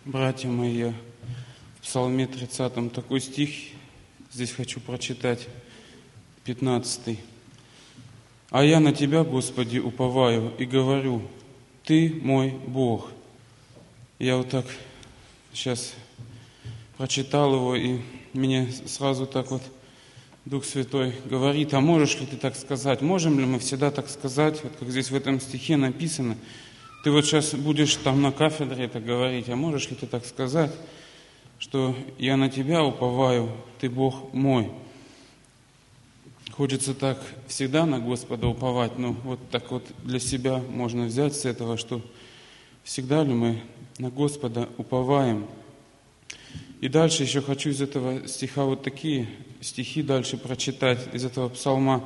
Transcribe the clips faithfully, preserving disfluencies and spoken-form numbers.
Братья мои, я в Псалме тридцатом такой стих здесь хочу прочитать, пятнадцатый. «А я на Тебя, Господи, уповаю и говорю, Ты мой Бог». Я вот так сейчас прочитал его, и мне сразу так вот Дух Святой говорит: а можешь ли ты так сказать? Можем ли мы всегда так сказать, вот как здесь в этом стихе написано? Ты вот сейчас будешь там на кафедре это говорить, а можешь ли ты так сказать, что я на Тебя уповаю, Ты Бог мой? Хочется так всегда на Господа уповать, но вот так вот для себя можно взять с этого, что всегда ли мы на Господа уповаем. И дальше еще хочу из этого стиха вот такие стихи дальше прочитать, из этого псалма.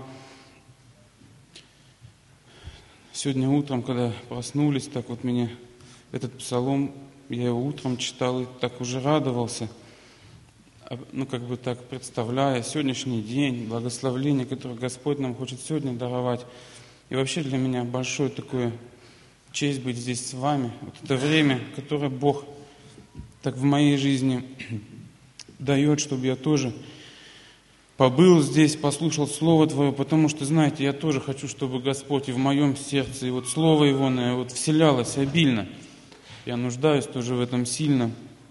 Сегодня утром, когда проснулись, так вот мне этот псалом, я его утром читал и так уже радовался, ну как бы так представляя сегодняшний день, благословление, которое Господь нам хочет сегодня даровать. И вообще для меня большое такое честь быть здесь с вами. Вот это время, которое Бог так в моей жизни дает, чтобы я тоже побыл здесь, послушал Слово Твое, потому что, знаете, я тоже хочу, чтобы Господь и в моем сердце, и вот Слово Его вот вселялось обильно. Я нуждаюсь тоже в этом сильно.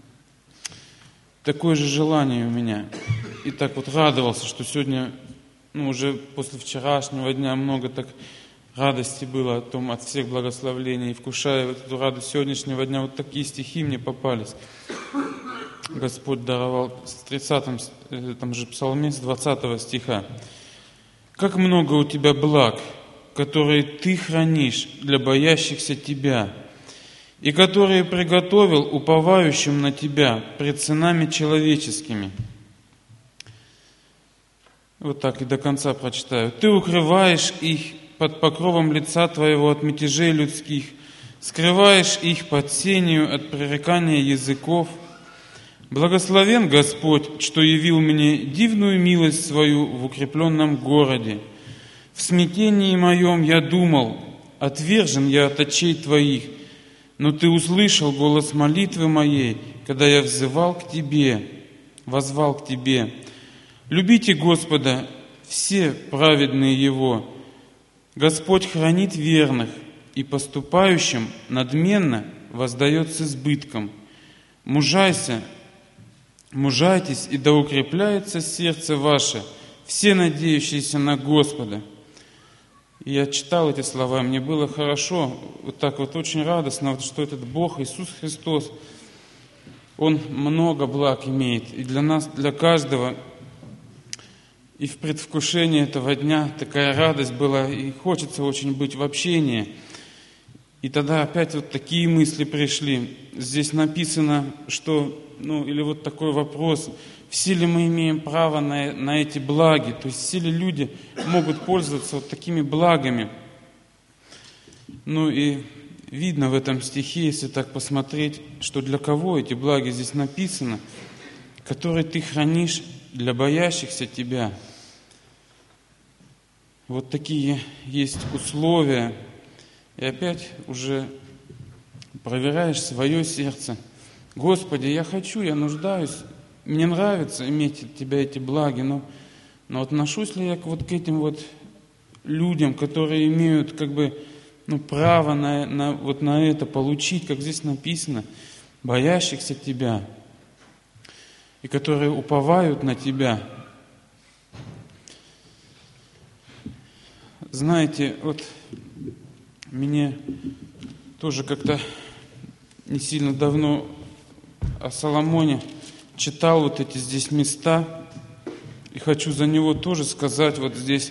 Такое же желание у меня. И так вот радовался, что сегодня, ну уже после вчерашнего дня много так радости было о том, от всех благословлений, и вкушая вот эту радость сегодняшнего дня, вот такие стихи мне попались. Господь даровал в тридцатом там же псалме с двадцатого стиха. «Как много у Тебя благ, которые Ты хранишь для боящихся Тебя, и которые приготовил уповающим на Тебя пред сынами человеческими». Вот так и до конца прочитаю. «Ты укрываешь их под покровом лица Твоего от мятежей людских, скрываешь их под сенью от пререкания языков. Благословен Господь, что явил мне дивную милость свою в укрепленном городе. В смятении моем я думал, отвержен я от очей Твоих, но Ты услышал голос молитвы моей, когда я взывал к Тебе, воззвал к Тебе. Любите Господа, все праведные Его. Господь хранит верных, и поступающим надменно воздает с избытком. Мужайся, мужайтесь, и да укрепляется сердце ваше, все надеющиеся на Господа». И я читал эти слова, мне было хорошо, вот так вот очень радостно, что этот Бог, Иисус Христос, Он много благ имеет, и для нас, для каждого. И в предвкушении этого дня такая радость была, и хочется очень быть в общении. И тогда опять вот такие мысли пришли. Здесь написано, что, ну, или вот такой вопрос, все ли мы имеем право на, на эти благи, то есть все ли люди могут пользоваться вот такими благами. Ну и видно в этом стихе, если так посмотреть, что для кого эти благи здесь написано, которые ты хранишь для боящихся Тебя. Вот такие есть условия. И опять уже проверяешь свое сердце. Господи, я хочу, я нуждаюсь, мне нравится иметь от Тебя эти благи, но, но отношусь ли я вот к этим вот людям, которые имеют как бы ну, право на, на, вот на это получить, как здесь написано, боящихся Тебя, и которые уповают на Тебя. Знаете, вот мне тоже как-то не сильно давно о Соломоне читал вот эти здесь места, и хочу за него тоже сказать вот здесь,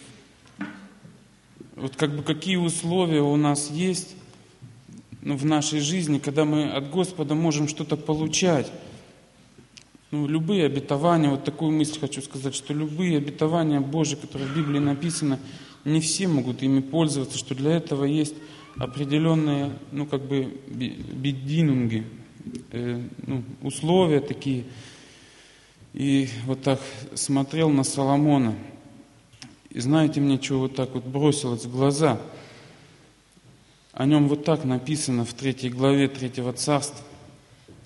вот как бы какие условия у нас есть ну, в нашей жизни, когда мы от Господа можем что-то получать. Ну, любые обетования, вот такую мысль хочу сказать, что любые обетования Божьи, которые в Библии написаны, не все могут ими пользоваться, что для этого есть определенные, ну, как бы, бединунги, э, ну, условия такие. И вот так смотрел на Соломона. И знаете, мне что вот так вот бросилось в глаза? О нем вот так написано в третьей главе третьего царства.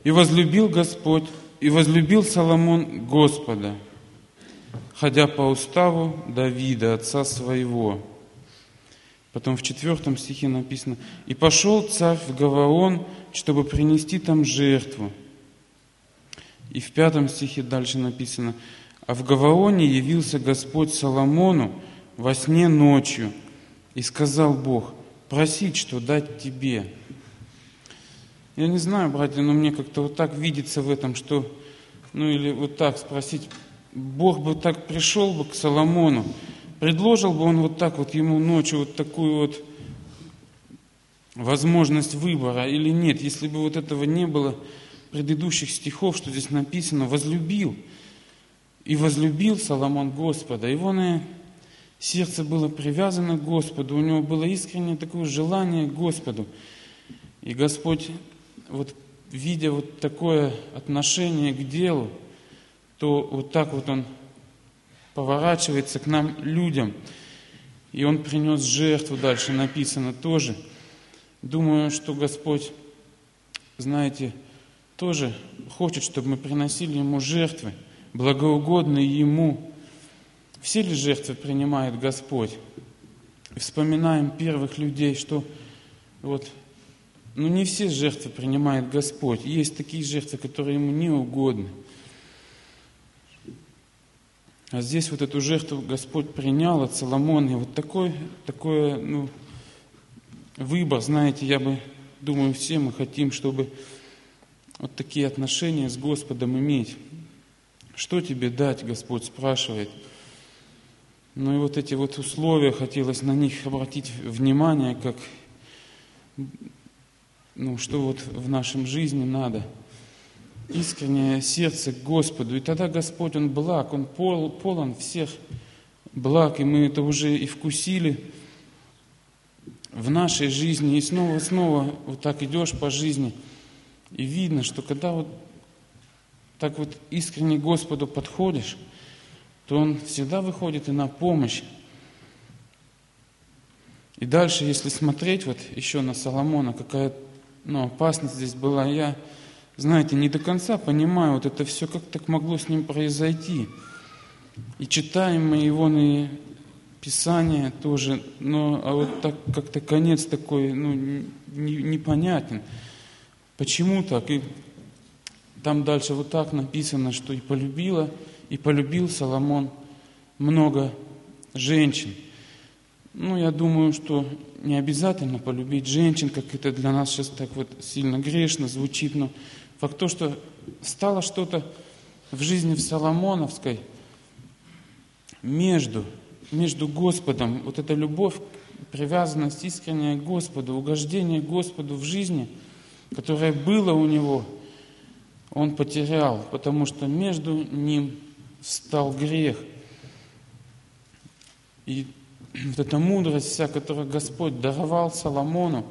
И возлюбил Господь, и возлюбил Соломон Господа, ходя по уставу Давида, отца своего. Потом в четвертом стихе написано: «И пошел царь в Гаваон, чтобы принести там жертву». И в пятом стихе дальше написано: «А в Гаваоне явился Господь Соломону во сне ночью, и сказал Бог: просить, что дать тебе». Я не знаю, братья, но мне как-то вот так видится в этом, что, ну или вот так спросить, Бог бы так пришел бы к Соломону, предложил бы он вот так вот ему ночью вот такую вот возможность выбора или нет, если бы вот этого не было, предыдущих стихов, что здесь написано: возлюбил. И возлюбил Соломон Господа. Его на сердце было привязано к Господу, у него было искреннее такое желание к Господу. И Господь, вот видя вот такое отношение к делу, то вот так вот Он поворачивается к нам, людям. И Он принес жертву, дальше написано тоже. Думаю, что Господь, знаете, тоже хочет, чтобы мы приносили Ему жертвы, благоугодные Ему. Все ли жертвы принимает Господь? И вспоминаем первых людей, что вот, ну не все жертвы принимает Господь. Есть такие жертвы, которые Ему не угодны. А здесь вот эту жертву Господь принял от Соломона. И вот такой, такой ну, выбор, знаете, я бы думаю, все мы хотим, чтобы вот такие отношения с Господом иметь. Что тебе дать, Господь спрашивает. Ну и вот эти вот условия, хотелось на них обратить внимание, как, ну, что вот в нашем жизни надо. Искреннее сердце к Господу. И тогда Господь, Он благ, Он пол, полон всех благ, и мы это уже и вкусили в нашей жизни. И снова, снова вот так идешь по жизни, и видно, что когда вот так вот искренне к Господу подходишь, то Он всегда выходит и на помощь. И дальше, если смотреть вот еще на Соломона, какая ну, опасность здесь была, я, знаете, не до конца понимаю, вот это все, как так могло с ним произойти. И читаем мы его на Писание тоже, но а вот так как-то конец такой, ну, не, непонятен. Почему так? И там дальше вот так написано, что и полюбила, и полюбил Соломон много женщин. Ну, я думаю, что не обязательно полюбить женщин, как это для нас сейчас так вот сильно грешно звучит, но факт то, что стало что-то в жизни в Соломоновской между, между Господом, вот эта любовь, привязанность искренняя к Господу, угождение Господу в жизни, которое было у него, он потерял, потому что между ним встал грех. И вот эта мудрость вся, которую Господь даровал Соломону,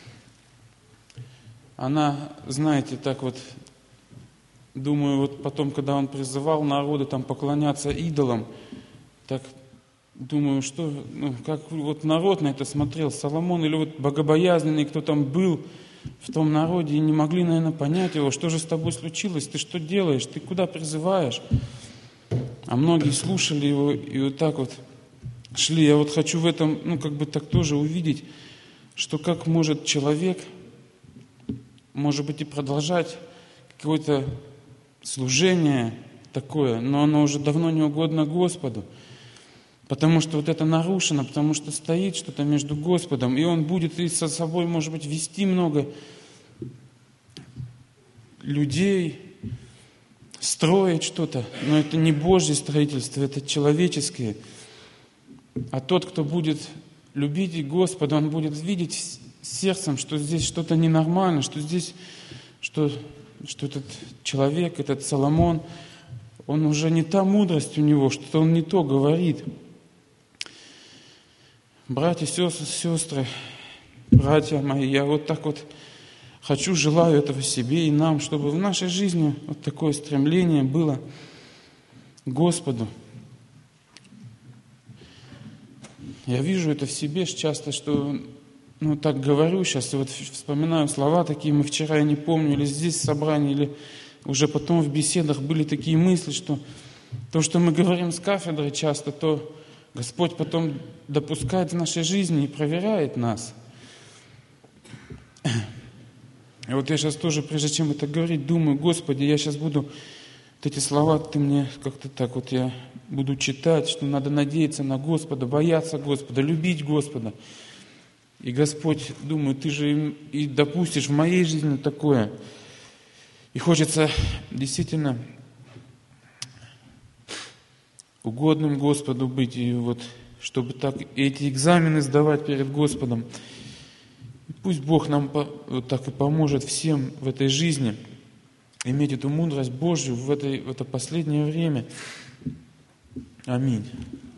она, знаете, так вот, думаю, вот потом, когда он призывал народы там поклоняться идолам, так думаю, что, ну, как вот народ на это смотрел, Соломон, или вот богобоязненный, кто там был в том народе, и не могли, наверное, понять его, что же с тобой случилось, ты что делаешь, ты куда призываешь? А многие слушали его и вот так вот шли. Я вот хочу в этом, ну, как бы так тоже увидеть, что как может человек, может быть, и продолжать какое-то служение такое, но оно уже давно не угодно Господу, потому что вот это нарушено, потому что стоит что-то между Господом, и Он будет и со собой, может быть, вести много людей, строить что-то, но это не Божье строительство, это человеческое. А тот, кто будет любить Господа, он будет видеть сердцем, что здесь что-то ненормально, что здесь, что, что этот человек, этот Соломон, он уже не та мудрость у него, что-то он не то говорит. Братья, сестры, сестры, братья мои, я вот так вот хочу, желаю этого себе и нам, чтобы в нашей жизни вот такое стремление было к Господу. Я вижу это в себе часто, что ну, так говорю сейчас, и вот вспоминаю слова такие, мы вчера, я не помню, или здесь в собрании, или уже потом в беседах были такие мысли, что то, что мы говорим с кафедры часто, то Господь потом допускает в нашей жизни и проверяет нас. И вот я сейчас тоже, прежде чем это говорить, думаю, Господи, я сейчас буду, вот эти слова Ты мне как-то так вот, я буду читать, что надо надеяться на Господа, бояться Господа, любить Господа. И Господь, думаю, Ты же и допустишь в моей жизни такое. И хочется действительно угодным Господу быть, и вот, чтобы так эти экзамены сдавать перед Господом. И пусть Бог нам вот так и поможет всем в этой жизни иметь эту мудрость Божью в, этой, в это последнее время. Аминь.